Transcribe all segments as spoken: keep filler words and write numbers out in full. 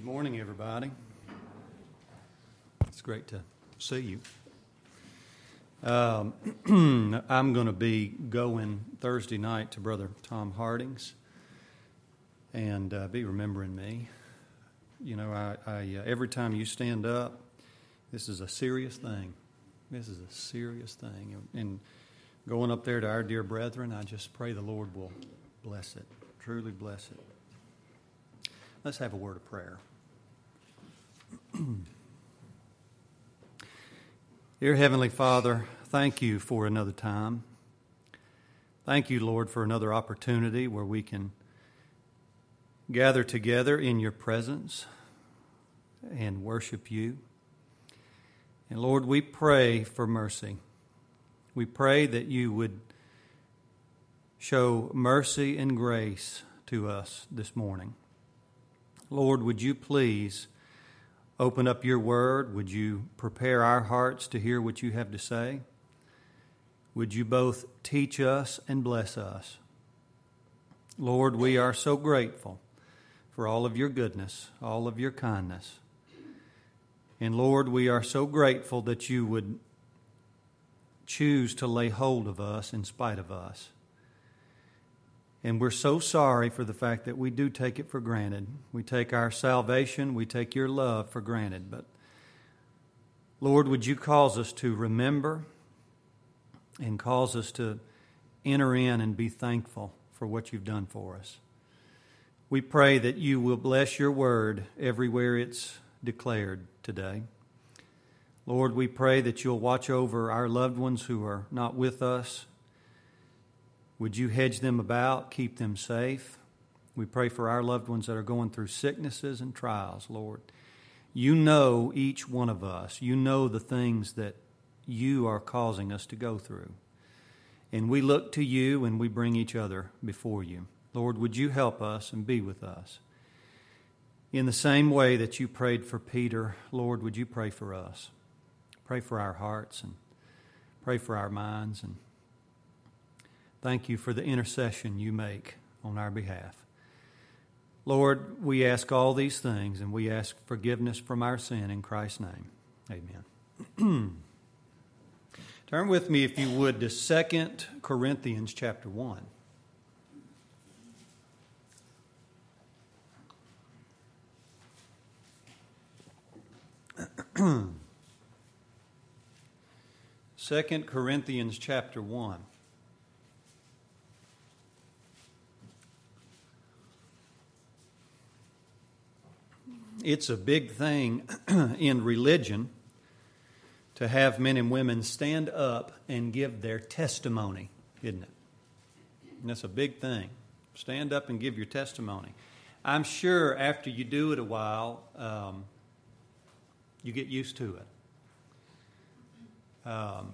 morning, everybody. It's great to see you. Um, I'm going to be going Thursday night to Brother Tom Harding's and uh, be remembering me. You know, I, I uh, every time you stand up, this is a serious thing. This is a serious thing. And going up there to our dear brethren, I just pray the Lord will bless it, truly bless it. Let's have a word of prayer. Dear Heavenly Father, thank you for another time. Thank you, Lord, for another opportunity where we can gather together in your presence and worship you. And Lord, we pray for mercy. We pray that you would show mercy and grace to us this morning. Lord, would you please open up your word? Would you prepare our hearts to hear what you have to say? Would you both teach us and bless us? Lord, we are so grateful for all of your goodness, all of your kindness. And Lord, we are so grateful that you would choose to lay hold of us in spite of us. And we're so sorry for the fact that we do take it for granted. We take our salvation, we take your love for granted. But Lord, would you cause us to remember and cause us to enter in and be thankful for what you've done for us. We pray that you will bless your word everywhere it's declared today. Lord, we pray that you'll watch over our loved ones who are not with us. Would you hedge them about, keep them safe? We pray for our loved ones that are going through sicknesses and trials, Lord. You know each one of us. You know the things that you are causing us to go through. And we look to you and we bring each other before you. Lord, would you help us and be with us? In the same way that you prayed for Peter, Lord, would you pray for us? Pray for our hearts and pray for our minds, and thank you for the intercession you make on our behalf. Lord, we ask all these things, and we ask forgiveness from our sin in Christ's name. Amen. Turn with me, if you would, to Second Corinthians chapter one. Second Corinthians chapter one. It's a big thing in religion to have men and women stand up and give their testimony, isn't it? And that's a big thing. Stand up and give your testimony. I'm sure after you do it a while, um, you get used to it. Um,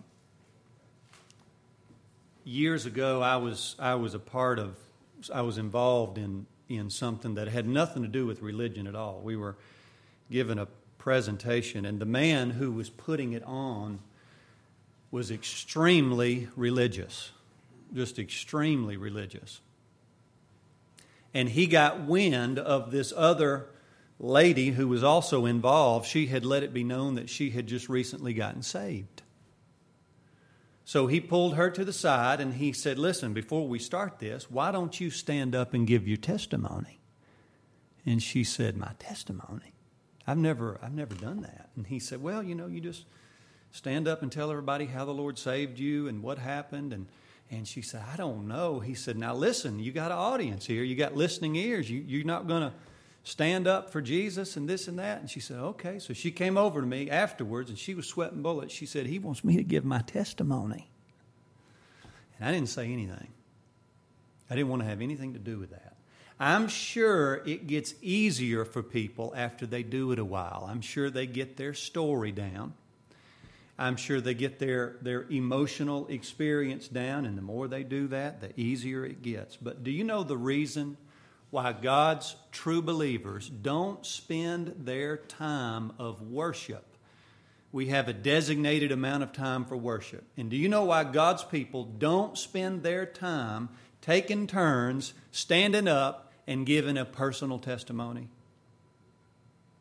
years ago, I was I was a part of, I was involved in in something that had nothing to do with religion at all. We were given a presentation, and the man who was putting it on was extremely religious, just extremely religious. And he got wind of this other lady who was also involved. She had let it be known that she had just recently gotten saved. So he pulled her to the side and he said, "Listen, before we start this, why don't you stand up and give your testimony?" And she said, "My testimony? I've never I've never done that." And he said, "Well, you know, you just stand up and tell everybody how the Lord saved you and what happened." And and she said, "I don't know." He said, "Now listen, you got an audience here. You got listening ears. You, you're not going to stand up for Jesus and this and that." And she said, "Okay." So she came over to me afterwards and she was sweating bullets. She said, "He wants me to give my testimony." And I didn't say anything. I didn't want to have anything to do with that. I'm sure it gets easier for people after they do it a while. I'm sure they get their story down. I'm sure they get their, their emotional experience down, and the more they do that, the easier it gets. But do you know the reason why God's true believers don't spend their time of worship? We have a designated amount of time for worship. And do you know why God's people don't spend their time taking turns, standing up, and giving a personal testimony?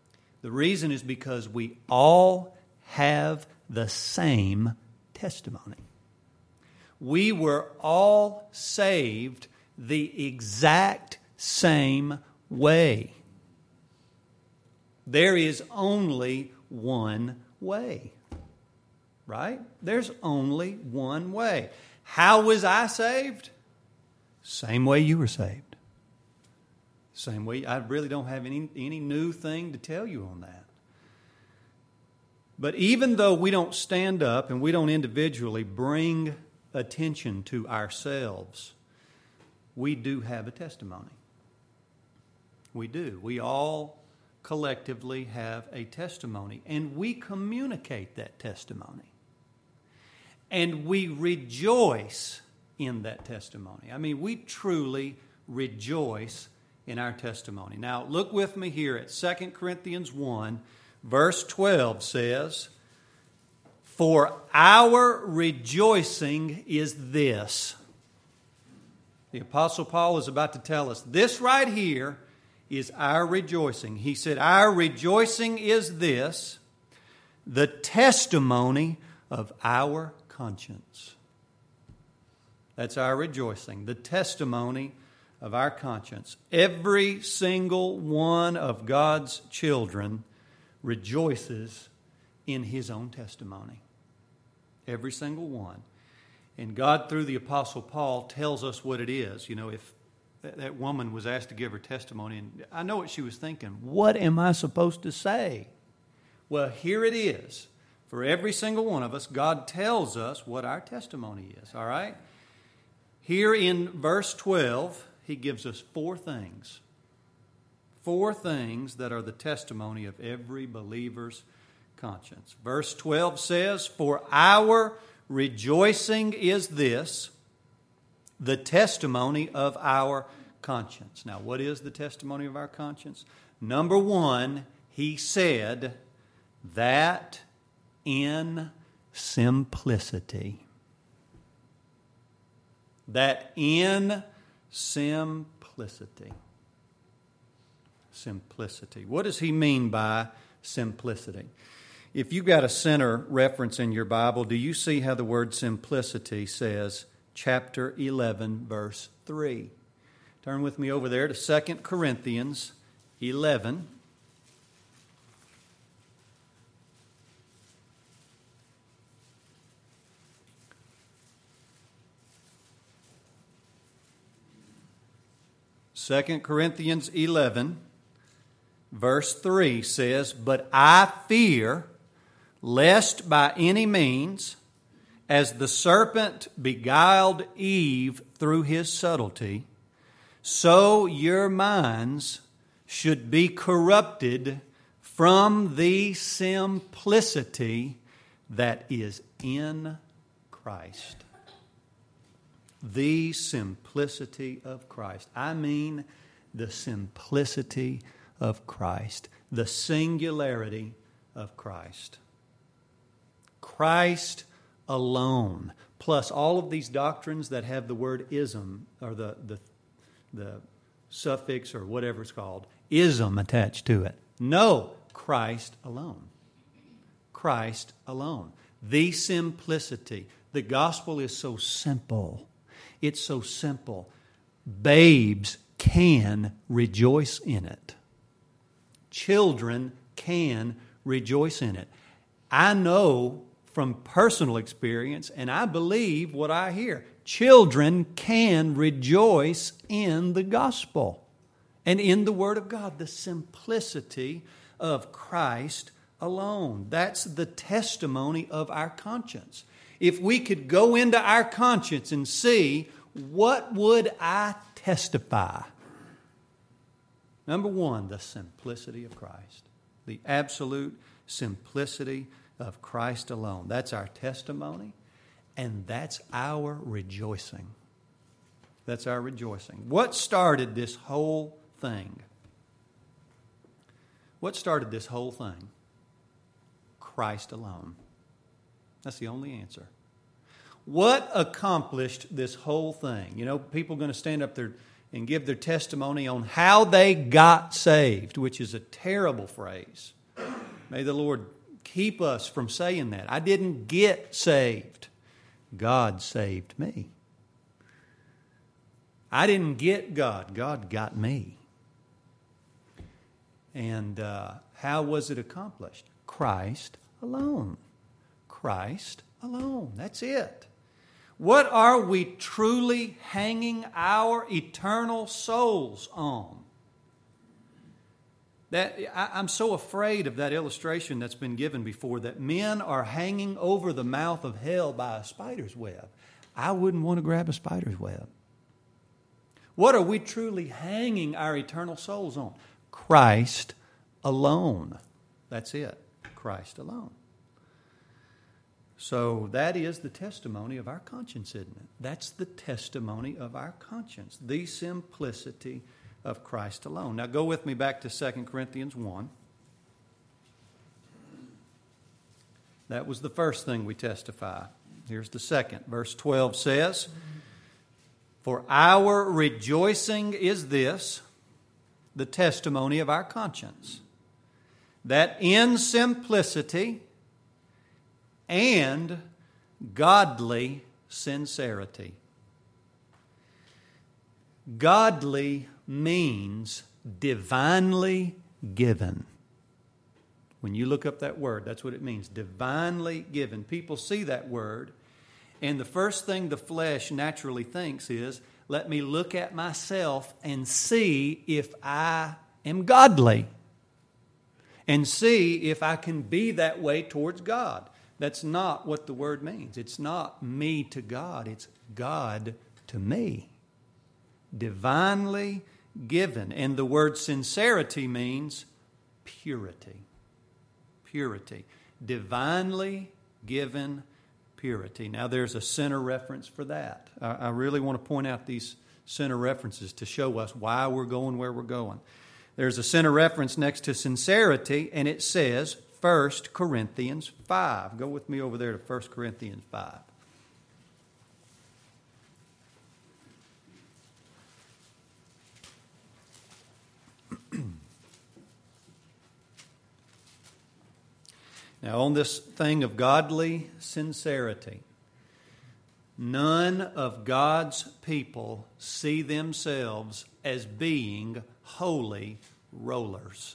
The reason is because we all have the same testimony. We were all saved the exact same way. There is only one way. Right? There's only one way. How was I saved? Same way you were saved. Same way. I really don't have any, any new thing to tell you on that. But even though we don't stand up and we don't individually bring attention to ourselves, we do have a testimony. We do. We all collectively have a testimony, and we communicate that testimony. And we rejoice in that testimony. I mean, we truly rejoice in our testimony. Now, look with me here at Second Corinthians one, verse twelve says, "For our rejoicing is this." The Apostle Paul is about to tell us this right here is our rejoicing. He said, "Our rejoicing is this, the testimony of our conscience." That's our rejoicing, the testimony of our conscience. Every single one of God's children rejoices in his own testimony. Every single one. And God, through the Apostle Paul, tells us what it is. You know, if that, that woman was asked to give her testimony, and I know what she was thinking. What am I supposed to say? Well, here it is. For every single one of us, God tells us what our testimony is, all right? Here in verse twelve, he gives us four things. Four things that are the testimony of every believer's conscience. Verse twelve says, "For our rejoicing is this, the testimony of our conscience." Now, what is the testimony of our conscience? Number one, he said, that in simplicity. That in simplicity. Simplicity. What does he mean by simplicity? If you've got a center reference in your Bible, do you see how the word simplicity says chapter eleven, verse three? Turn with me over there to Second Corinthians eleven. Second Corinthians eleven, verse three says, "But I fear, lest by any means, as the serpent beguiled Eve through his subtlety, so your minds should be corrupted from the simplicity that is in Christ." The simplicity of Christ. I mean the simplicity of Christ. The singularity of Christ. Christ alone. Plus all of these doctrines that have the word ism, or the, the, the suffix or whatever it's called, ism attached to it. No, Christ alone. Christ alone. The simplicity. The gospel is so simple. It's so simple. Babes can rejoice in it. Children can rejoice in it. I know from personal experience, and I believe what I hear. Children can rejoice in the gospel and in the Word of God. The simplicity of Christ alone. That's the testimony of our conscience. If we could go into our conscience and see, what would I testify? Number one, the simplicity of Christ. The absolute simplicity of Christ alone. That's our testimony, and that's our rejoicing. That's our rejoicing. What started this whole thing? What started this whole thing? Christ alone. That's the only answer. What accomplished this whole thing? You know, people are going to stand up there and give their testimony on how they got saved, which is a terrible phrase. May the Lord keep us from saying that. I didn't get saved. God saved me. I didn't get God. God got me. And uh, how was it accomplished? Christ alone. Christ alone. That's it. What are we truly hanging our eternal souls on? That I, I'm so afraid of that illustration that's been given before, that men are hanging over the mouth of hell by a spider's web. I wouldn't want to grab a spider's web. What are we truly hanging our eternal souls on? Christ alone. That's it. Christ alone. So that is the testimony of our conscience, isn't it? That's the testimony of our conscience. The simplicity of Christ alone. Now go with me back to Second Corinthians one. That was the first thing we testify. Here's the second. Verse twelve says, "For our rejoicing is this, the testimony of our conscience, that in simplicity and godly sincerity." Godly means divinely given. When you look up that word, that's what it means. Divinely given. People see that word, and the first thing the flesh naturally thinks is, let me look at myself and see if I am godly, and see if I can be that way towards God. That's not what the word means. It's not me to God. It's God to me. Divinely given. And the word sincerity means purity. Purity. Divinely given purity. Now there's a center reference for that. I, I really want to point out these center references to show us why we're going where we're going. There's a center reference next to sincerity, and it says First Corinthians five. Go with me over there to First Corinthians five. Now, on this thing of godly sincerity, none of God's people see themselves as being holy rollers.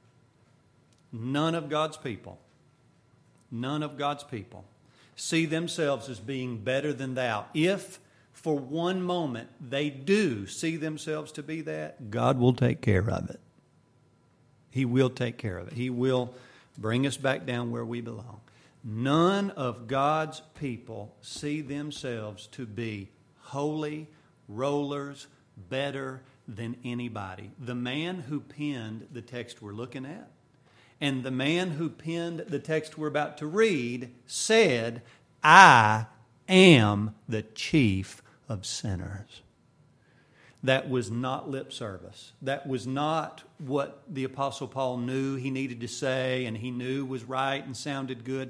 None of God's people, none of God's people see themselves as being better than thou. If for one moment they do see themselves to be that, God will take care of it. He will take care of it. He will bring us back down where we belong. None of God's people see themselves to be holy rollers, better than anybody. The man who penned the text we're looking at, and the man who penned the text we're about to read, said, I am the chief of sinners. That was not lip service. That was not what the Apostle Paul knew he needed to say and he knew was right and sounded good.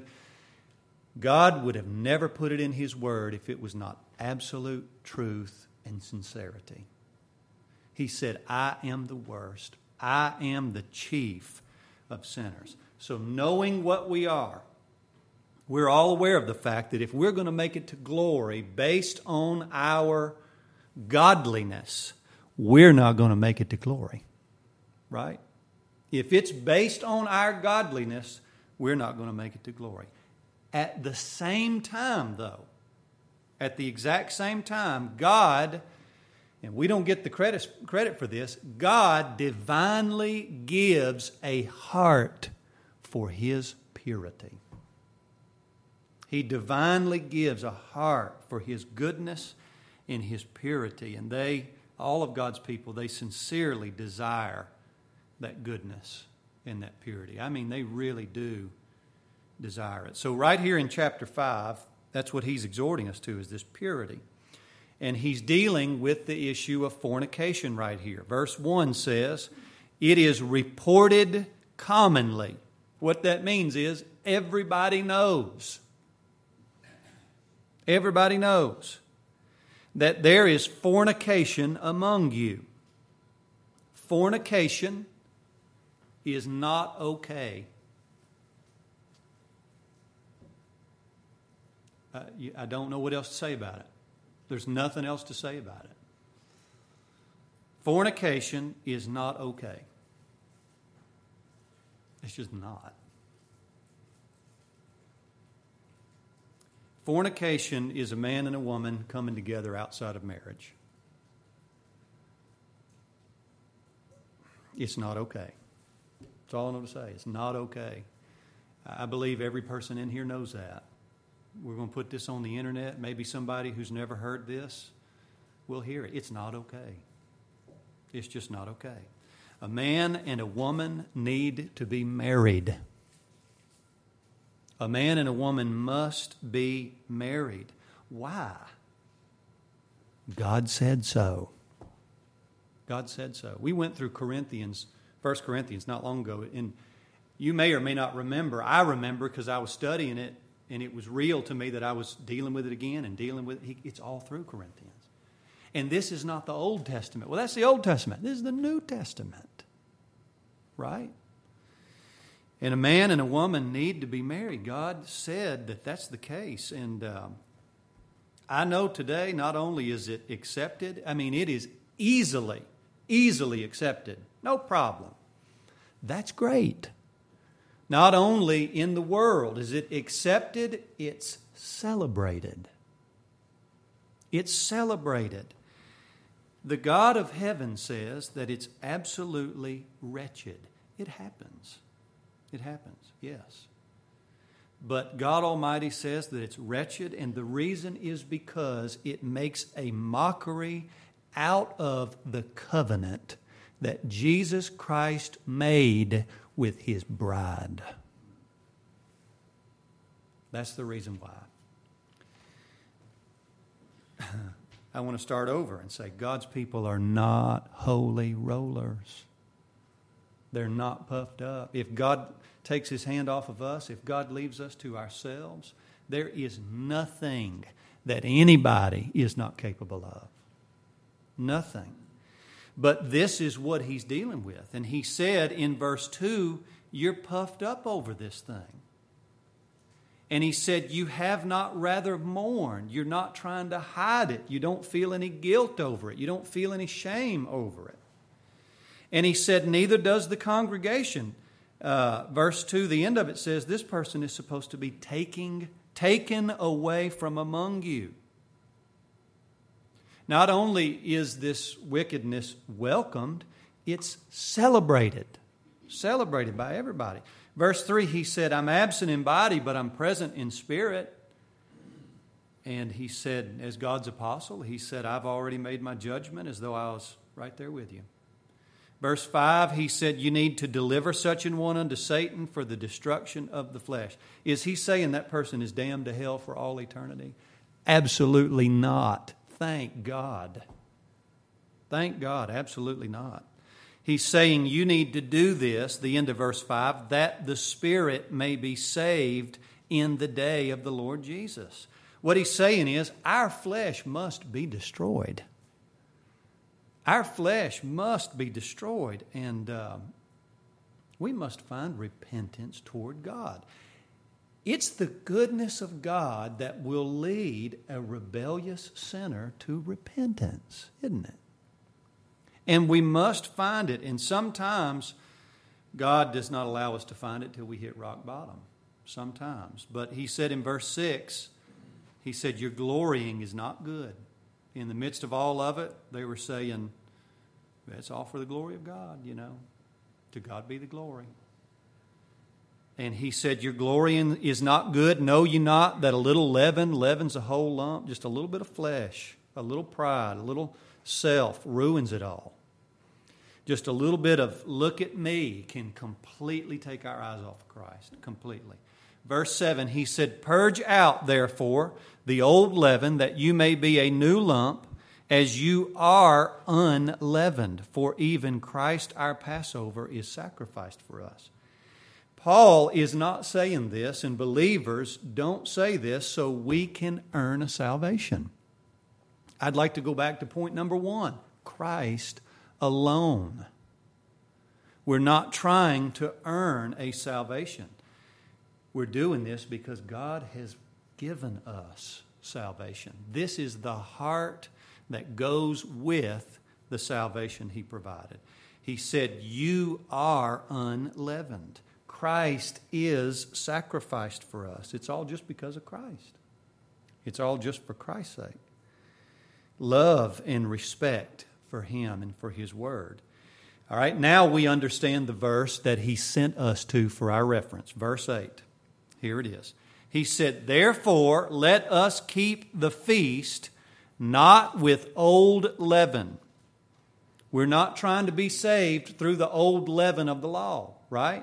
God would have never put it in His Word if it was not absolute truth and sincerity. He said, I am the worst. I am the chief of sinners. So knowing what we are, we're all aware of the fact that if we're going to make it to glory based on our godliness, we're not going to make it to glory. Right? If it's based on our godliness, we're not going to make it to glory. At the same time, though, at the exact same time, God, and we don't get the credit, credit for this, God divinely gives a heart for His purity. He divinely gives a heart for His goodness and His purity. And they, all of God's people, they sincerely desire that goodness and that purity. I mean, they really do desire it. So right here in chapter five, that's what he's exhorting us to, is this purity. And he's dealing with the issue of fornication right here. Verse one says, it is reported commonly. What that means is everybody knows. Everybody knows that there is fornication among you. Fornication is not okay. Uh, you, I don't know what else to say about it. There's nothing else to say about it. Fornication is not okay. It's just not. Fornication is a man and a woman coming together outside of marriage. It's not okay. That's all I know to say. It's not okay. I believe every person in here knows that. We're going to put this on the internet. Maybe somebody who's never heard this will hear it. It's not okay. It's just not okay. A man and a woman need to be married. A man and a woman must be married. Why? God said so. God said so. We went through Corinthians, First Corinthians, not long ago, and you may or may not remember. I remember because I was studying it, and it was real to me that I was dealing with it again and dealing with it. It's all through Corinthians. And this is not the Old Testament. Well, that's the Old Testament. This is the New Testament. Right? And a man and a woman need to be married. God said that that's the case. And um, I know today not only is it accepted, I mean, it is easily, easily accepted. No problem. That's great. Not only in the world is it accepted, it's celebrated. It's celebrated. The God of heaven says that it's absolutely wretched. It happens. It happens, yes. But God Almighty says that it's wretched, and the reason is because it makes a mockery out of the covenant that Jesus Christ made with His bride. That's the reason why. I want to start over and say God's people are not holy rollers. They're not puffed up. If God takes His hand off of us, if God leaves us to ourselves, there is nothing that anybody is not capable of. Nothing. But this is what He's dealing with. And He said in verse two, you're puffed up over this thing. And He said, you have not rather mourned. You're not trying to hide it. You don't feel any guilt over it. You don't feel any shame over it. And He said, neither does the congregation. Uh, verse two, the end of it says, this person is supposed to be taking, taken away from among you. Not only is this wickedness welcomed, it's celebrated. Celebrated by everybody. Verse three, He said, I'm absent in body, but I'm present in spirit. And He said, as God's apostle, He said, I've already made my judgment as though I was right there with you. Verse five, He said, you need to deliver such an one unto Satan for the destruction of the flesh. Is He saying that person is damned to hell for all eternity? Absolutely not. Thank God. Thank God. Absolutely not. He's saying you need to do this, the end of verse five, that the spirit may be saved in the day of the Lord Jesus. What He's saying is our flesh must be destroyed. Our flesh must be destroyed, and um, we must find repentance toward God. It's the goodness of God that will lead a rebellious sinner to repentance, isn't it? And we must find it, and sometimes God does not allow us to find it till we hit rock bottom. Sometimes. But He said in verse six, He said, your glorying is not good. In the midst of all of it, they were saying, that's all for the glory of God, you know. To God be the glory. And He said, your glorying is not good. Know ye not that a little leaven leavens a whole lump? Just a little bit of flesh, a little pride, a little self ruins it all. Just a little bit of look at me can completely take our eyes off of Christ. Completely. Verse seven, He said, purge out, therefore, the old leaven, that you may be a new lump, as you are unleavened. For even Christ our Passover is sacrificed for us. Paul is not saying this, and believers don't say this so we can earn a salvation. I'd like to go back to point number one. Christ alone. We're not trying to earn a salvation. We're doing this because God has given us salvation. This is the heart that goes with the salvation He provided. He said, you are unleavened. Christ is sacrificed for us. It's all just because of Christ. It's all just for Christ's sake. Love and respect for Him and for His Word. All right, now we understand the verse that He sent us to for our reference. Verse eight. Here it is. He said, therefore, let us keep the feast not with old leaven. We're not trying to be saved through the old leaven of the law, right?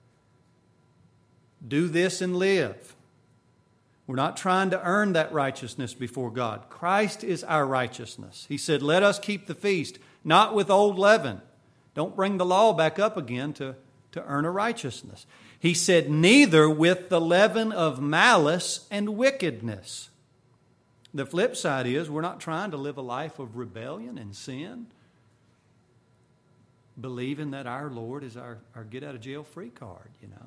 Do this and live. We're not trying to earn that righteousness before God. Christ is our righteousness. He said, let us keep the feast, not with old leaven. Don't bring the law back up again to, to earn a righteousness. He said, neither with the leaven of malice and wickedness. The flip side is we're not trying to live a life of rebellion and sin, believing that our Lord is our, our get-out-of-jail-free card, you know.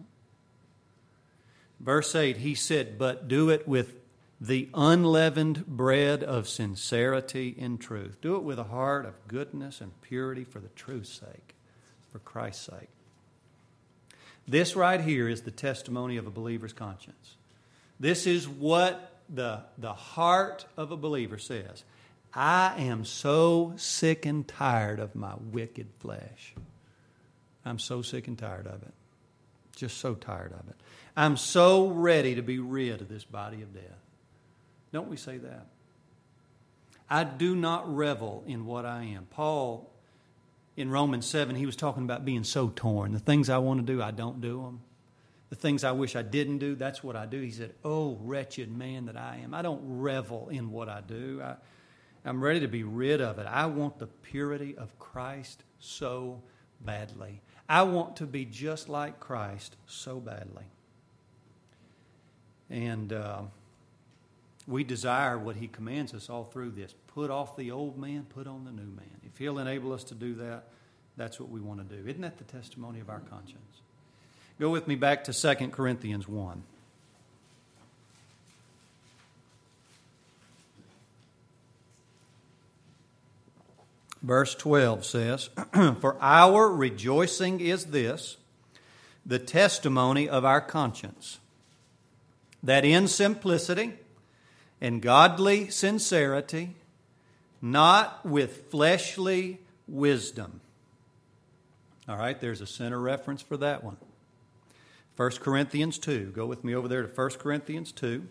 Verse eight, he said, but do it with the unleavened bread of sincerity and truth. Do it with a heart of goodness and purity for the truth's sake, for Christ's sake. This right here is the testimony of a believer's conscience. This is what the, the heart of a believer says. I am so sick and tired of my wicked flesh. I'm so sick and tired of it. Just so tired of it. I'm so ready to be rid of this body of death. Don't we say that? I do not revel in what I am. Paul, in Romans seven, he was talking about being so torn. The things I want to do, I don't do them. The things I wish I didn't do, that's what I do. He said, oh, wretched man that I am. I don't revel in what I do. I, I'm ready to be rid of it. I want the purity of Christ so badly. I want to be just like Christ so badly. And uh, we desire what He commands us all through this. Put off the old man, put on the new man. If He'll enable us to do that, that's what we want to do. Isn't that the testimony of our conscience? Go with me back to Second Corinthians one. Verse twelve says, for our rejoicing is this, the testimony of our conscience, that in simplicity and godly sincerity, not with fleshly wisdom. All right, there's a center reference for that one. First Corinthians two. Go with me over there to First Corinthians two.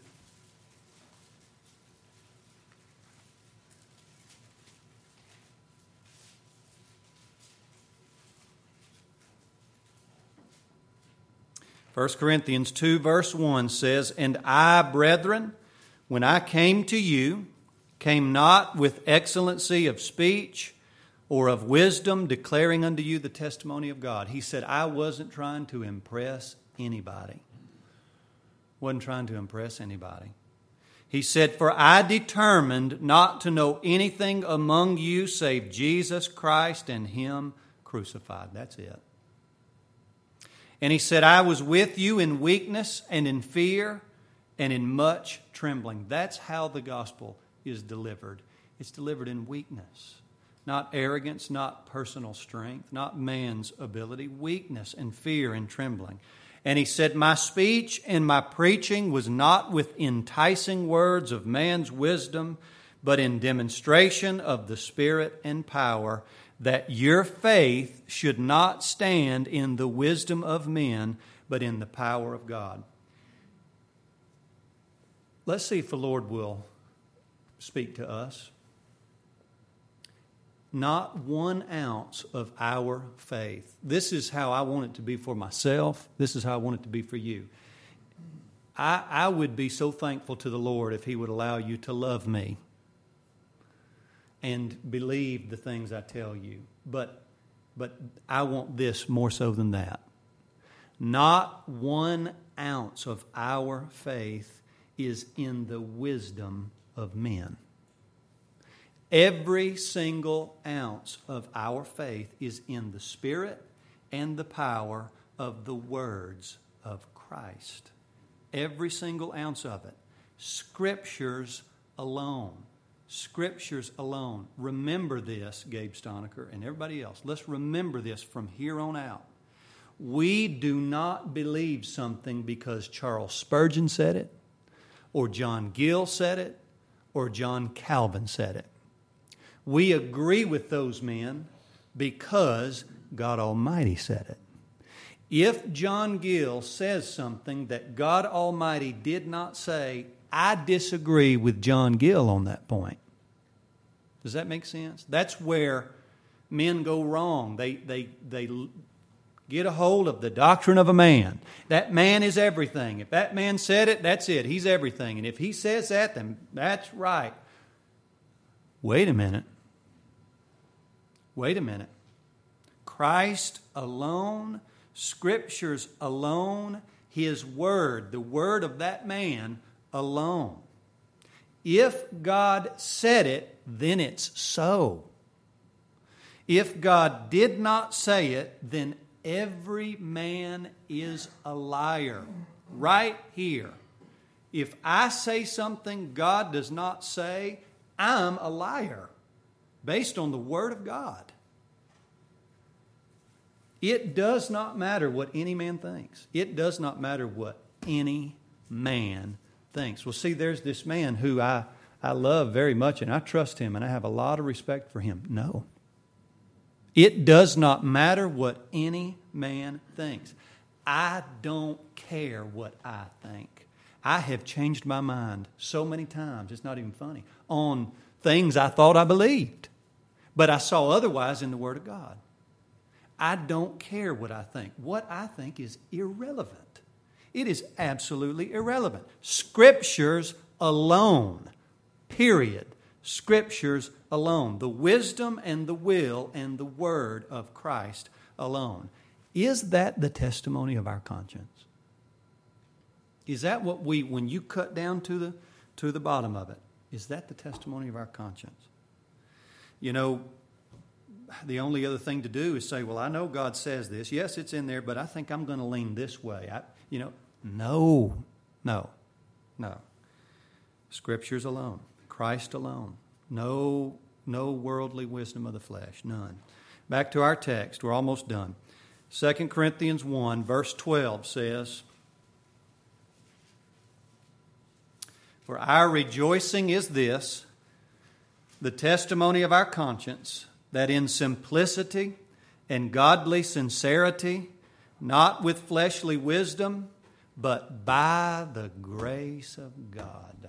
First Corinthians two verse one says, and I, brethren, when I came to you, came not with excellency of speech or of wisdom, declaring unto you the testimony of God. He said, I wasn't trying to impress anybody. Wasn't trying to impress anybody. He said, for I determined not to know anything among you save Jesus Christ and Him crucified. That's it. And he said, I was with you in weakness and in fear and in much trembling. That's how the gospel is delivered. It's delivered in weakness. Not arrogance, not personal strength, not man's ability. Weakness and fear and trembling. And he said, my speech and my preaching was not with enticing words of man's wisdom, but in demonstration of the Spirit and power, that your faith should not stand in the wisdom of men, but in the power of God. Let's see if the Lord will speak to us. Not one ounce of our faith. This is how I want it to be for myself. This is how I want it to be for you. I, I would be so thankful to the Lord if He would allow you to love me and believe the things I tell you. But, but I want this more so than that. Not one ounce of our faith is in the wisdom of men. Every single ounce of our faith is in the Spirit and the power of the words of Christ. Every single ounce of it. Scriptures alone. Scriptures alone. Remember this, Gabe Stonecker and everybody else. Let's remember this from here on out. We do not believe something because Charles Spurgeon said it, or John Gill said it, or John Calvin said it. We agree with those men because God Almighty said it. If John Gill says something that God Almighty did not say, I disagree with John Gill on that point. Does that make sense? That's where men go wrong. They, they, they get a hold of the doctrine of a man. That man is everything. If that man said it, that's it. He's everything. And if he says that, then that's right. Wait a minute. Wait a minute. Christ alone, Scriptures alone, His Word, the Word of that man alone. If God said it, then it's so. If God did not say it, then every man is a liar. Right here. If I say something God does not say, I'm a liar based on the Word of God. It does not matter what any man thinks. It does not matter what any man thinks. Well, see, there's this man who I, I love very much and I trust him and I have a lot of respect for him. No. It does not matter what any man thinks. I don't care what I think. I have changed my mind so many times, it's not even funny, on things I thought I believed, but I saw otherwise in the Word of God. I don't care what I think. What I think is irrelevant. It is absolutely irrelevant. Scriptures alone, period. Scriptures alone. The wisdom and the will and the Word of Christ alone. Is that the testimony of our conscience? Is that what we, when you cut down to the, to the bottom of it, is that the testimony of our conscience? You know, the only other thing to do is say, well, I know God says this. Yes, it's in there, but I think I'm going to lean this way. I, you know, no, no, no. Scriptures alone. Christ alone. No, no worldly wisdom of the flesh. None. Back to our text. We're almost done. Second Corinthians one, verse twelve says, for our rejoicing is this, the testimony of our conscience, that in simplicity and godly sincerity, not with fleshly wisdom, but by the grace of God.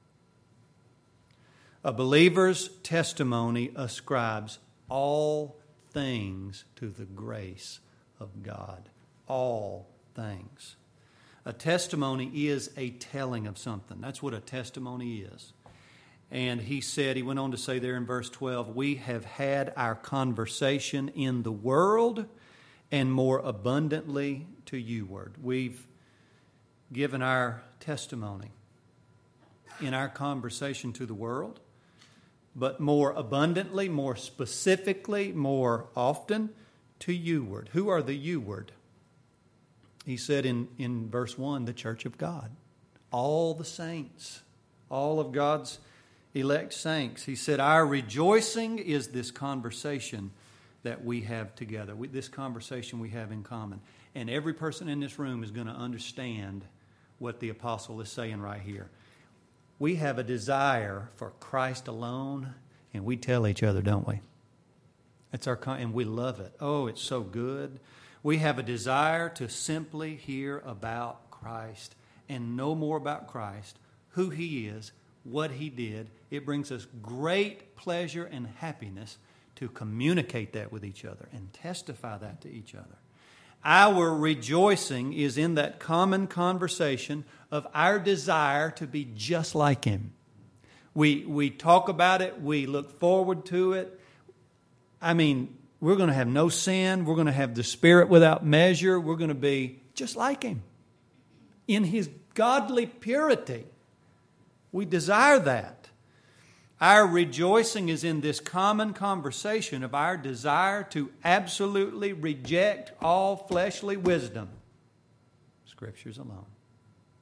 A believer's testimony ascribes all things to the grace of God. All things. A testimony is a telling of something. That's what a testimony is. And he said, he went on to say there in verse twelve, we have had our conversation in the world and more abundantly to youward. We've given our testimony in our conversation to the world, but more abundantly, more specifically, more often to youward. Who are the youward? He said in, in verse one, the church of God. All the saints, all of God's elect saints. He said, our rejoicing is this conversation that we have together, we, this conversation we have in common. And every person in this room is going to understand what the apostle is saying right here. We have a desire for Christ alone, and we tell each other, don't we? That's our con- and we love it. Oh, it's so good. We have a desire to simply hear about Christ and know more about Christ, who He is, what He did. It brings us great pleasure and happiness to communicate that with each other and testify that to each other. Our rejoicing is in that common conversation of our desire to be just like Him. We, we talk about it. We look forward to it. I mean, we're going to have no sin. We're going to have the Spirit without measure. We're going to be just like Him in His godly purity. We desire that. Our rejoicing is in this common conversation of our desire to absolutely reject all fleshly wisdom. Scriptures alone.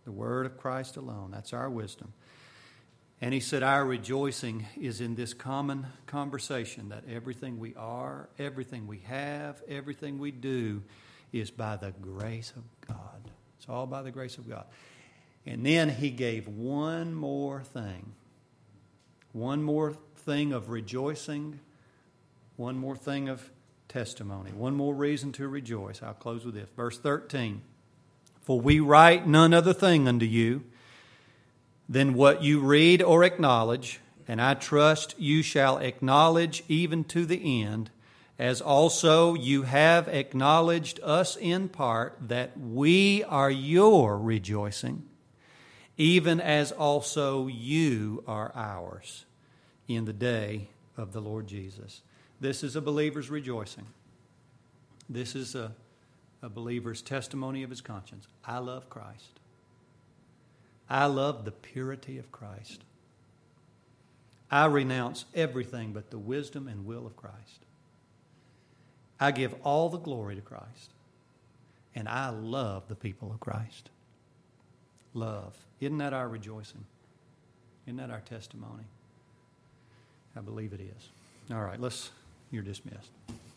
The word of Christ alone. That's our wisdom. And he said our rejoicing is in this common conversation that everything we are, everything we have, everything we do is by the grace of God. It's all by the grace of God. And then he gave one more thing. One more thing of rejoicing. One more thing of testimony. One more reason to rejoice. I'll close with this. Verse thirteen. For we write none other thing unto you than what you read or acknowledge, and I trust you shall acknowledge even to the end, as also you have acknowledged us in part, that we are your rejoicing, even as also you are ours in the day of the Lord Jesus. This is a believer's rejoicing. This is a, a believer's testimony of his conscience. I love Christ. I love the purity of Christ. I renounce everything but the wisdom and will of Christ. I give all the glory to Christ. And I love the people of Christ. Love. Isn't that our rejoicing? Isn't that our testimony? I believe it is. All right, let's, you're dismissed.